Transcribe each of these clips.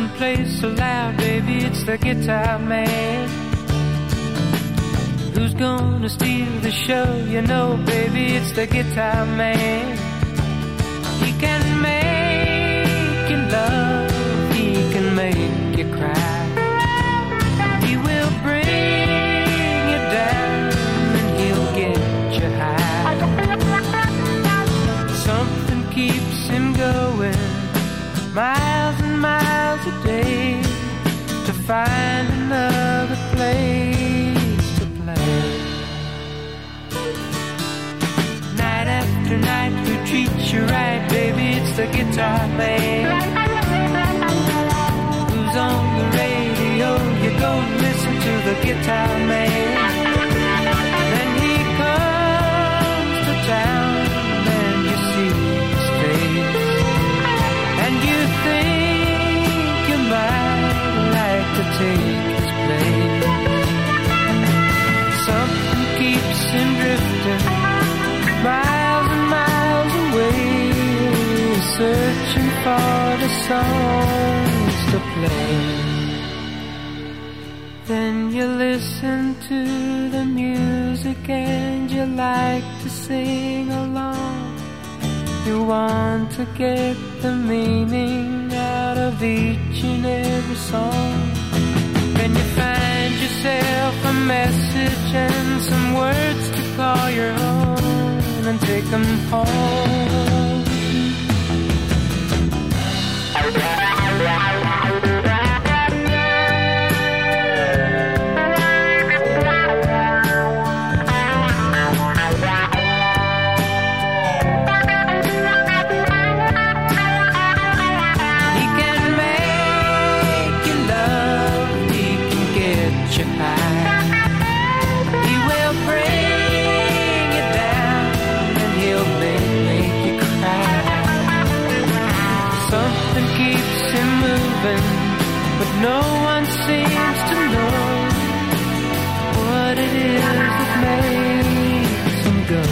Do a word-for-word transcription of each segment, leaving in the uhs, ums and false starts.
and plays so loud, baby, it's the guitar man. Who's gonna steal the show? You know, baby, it's the guitar man. He can make you love, he can make you cry. He will bring you down and he'll get you high. Something keeps him going miles and miles a day to find another place to play. Night after night, who treats you right, baby, it's the guitar man. Who's on the radio? You go listen to the guitar man. Then he comes to town and you see his face, and you think you might like to take his place. Something keeps him drifting miles and miles away, searching for the songs to play. Then you listen to the music and you like to sing along. You want to get the meaning out of each and every song. Then you find yourself a message and some words to call your own and take them home. But no one seems to know what it is that makes him go.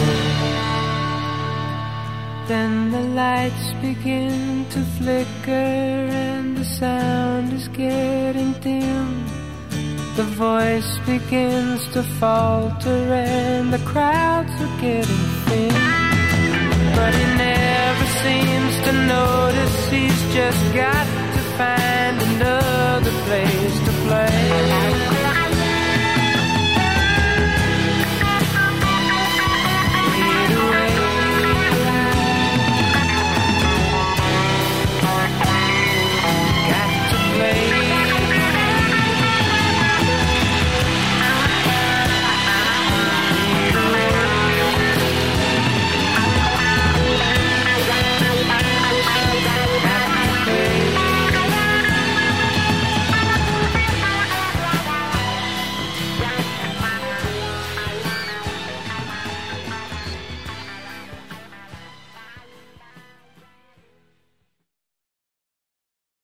Then the lights begin to flicker and the sound is getting dim. The voice begins to falter and the crowds are getting thin. But he never seems to notice he's just got to find another